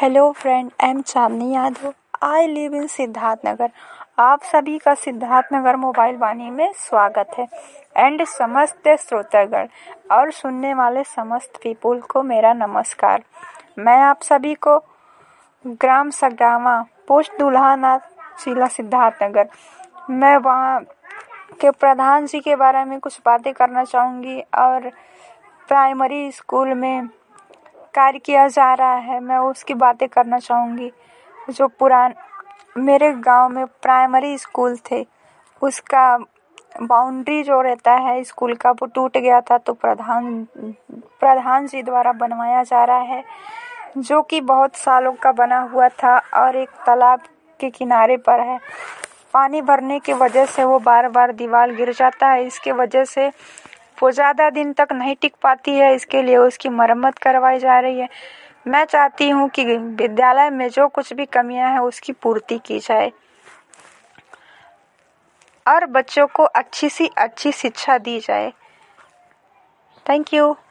Hello friend, I am Chandni Yadav. I live in Siddharthnagar. आप सभी का सिद्धार्थनगर मोबाइल वाणी में स्वागत है। एंड समस्त श्रोतागण और सुनने वाले समस्त पीपुल को मेरा नमस्कार। मैं आप सभी को ग्राम सगावा, पोस्ट दुल्हाना, जिला सिद्धार्थनगर, मैं वहाँ के प्रधान जी के बारे में कुछ बातें करना चाहूँगी और प्राइमरी स्कूल में कार्य किया जा रहा है, मैं उसकी बातें करना चाहूँगी। जो मेरे गांव में प्राइमरी स्कूल थे, उसका बाउंड्री जो रहता है स्कूल का वो टूट गया था, तो प्रधान जी द्वारा बनवाया जा रहा है, जो कि बहुत सालों का बना हुआ था और एक तालाब के किनारे पर है। पानी भरने की वजह से वो बार बार दीवार गिर जाता है, इसके वजह से वो ज़्यादा दिन तक नहीं टिक पाती है। इसके लिए उसकी मरम्मत करवाई जा रही है। मैं चाहती हूँ कि विद्यालय में जो कुछ भी कमियां हैं उसकी पूर्ति की जाए और बच्चों को अच्छी सी अच्छी शिक्षा दी जाए। Thank you.